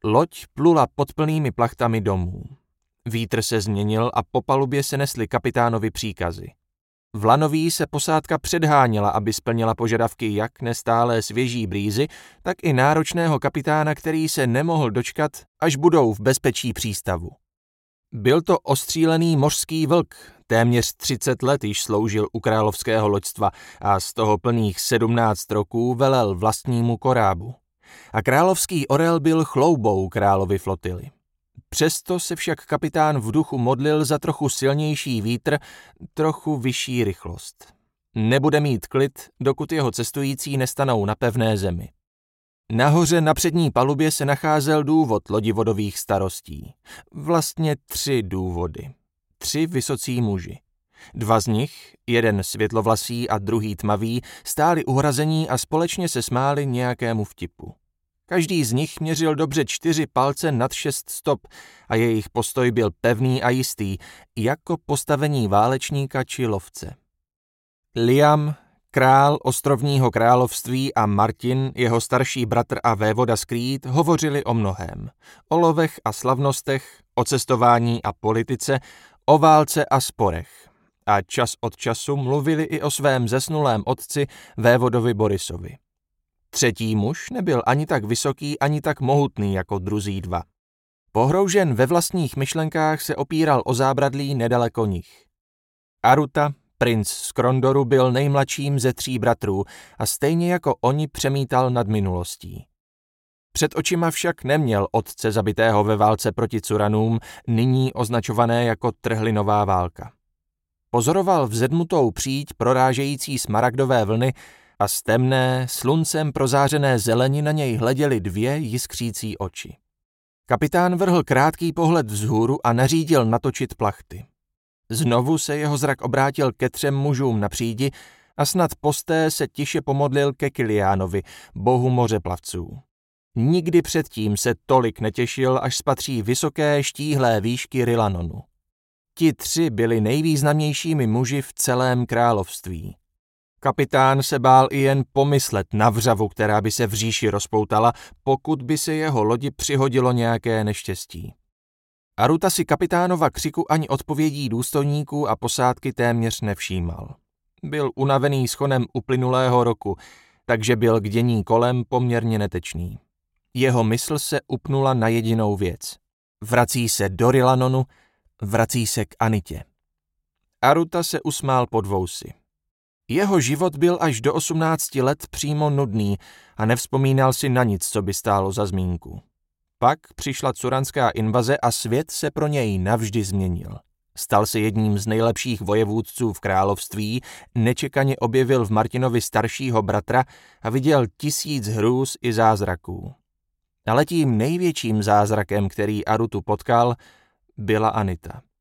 Loď plula pod plnými plachtami domů. Vítr se změnil a po palubě se nesly kapitánovi příkazy. V lanoví se posádka předháněla, aby splnila požadavky jak nestálé svěží brýzy, tak i náročného kapitána, který se nemohl dočkat, až budou v bezpečí přístavu. Byl to ostřílený mořský vlk, téměř 30 let již sloužil u královského loďstva a z toho plných 17 roků velel vlastnímu korábu. A královský orel byl chloubou královy flotily. Přesto se však kapitán v duchu modlil za trochu silnější vítr, trochu vyšší rychlost. Nebude mít klid, dokud jeho cestující nestanou na pevné zemi. Nahoře na přední palubě se nacházel důvod lodivodových starostí. Vlastně 3 důvody. 3 vysocí muži. 2 z nich, jeden světlovlasý a druhý tmavý, stáli uhrazení a společně se smáli nějakému vtipu. Každý z nich měřil dobře 4 palce nad 6 stop a jejich postoj byl pevný a jistý, jako postavení válečníka či lovce. Liam, král ostrovního království, a Martin, jeho starší bratr a vévoda z Crete, hovořili o mnohém. O lovech a slavnostech, o cestování a politice, o válce a sporech. A čas od času mluvili i o svém zesnulém otci, vévodovi Borisovi. 3. muž nebyl ani tak vysoký, ani tak mohutný jako druzí 2. Pohroužen ve vlastních myšlenkách se opíral o zábradlí nedaleko nich. Aruta, princ z Krondoru, byl nejmladším ze 3 bratrů a stejně jako oni přemítal nad minulostí. Před očima však neměl otce zabitého ve válce proti Curanům, nyní označované jako trhlinová válka. Pozoroval vzedmutou příď prorážející smaragdové vlny a z temné, sluncem prozářené zeleni na něj hleděly 2 jiskřící oči. Kapitán vrhl krátký pohled vzhůru a nařídil natočit plachty. Znovu se jeho zrak obrátil ke 3 mužům na přídi a snad posté se tiše pomodlil ke Kiliánovi, bohu mořeplavců. Nikdy předtím se tolik netěšil, až spatří vysoké štíhlé výšky Rilanonu. Ti 3 byli nejvýznamnějšími muži v celém království. Kapitán se bál i jen pomyslet na vřavu, která by se v říši rozpoutala, pokud by se jeho lodi přihodilo nějaké neštěstí. Aruta si kapitánova křiku ani odpovědí důstojníků a posádky téměř nevšímal. Byl unavený schonem uplynulého roku, takže byl k dění kolem poměrně netečný. Jeho mysl se upnula na jedinou věc. Vrací se do Rilanonu, vrací se k Anitě. Aruta se usmál pod vousy. Jeho život byl až do 18 let přímo nudný a nevzpomínal si na nic, co by stálo za zmínku. Pak přišla curanská invaze a svět se pro něj navždy změnil. Stal se jedním z nejlepších vojevůdců v království, nečekaně objevil v Martinovi staršího bratra a viděl 1000 hrůz i zázraků. Ale tím největším zázrakem, který Arutu potkal, byla Anita.